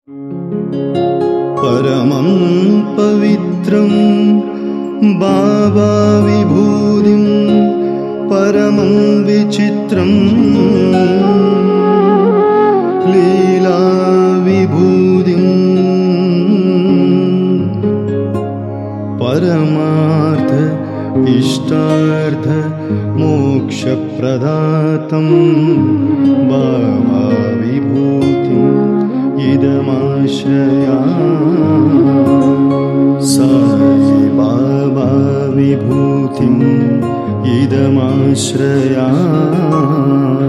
परमं पवित्रं बाबा विभूतिं परमं विचित्रं लीला विभूतिं परमार्थ इष्टार्थ मोक्षप्रदातं बाबा विभूतिं इदमाश्रयामि साई बाबा विभूतिं इदमाश्रयामि।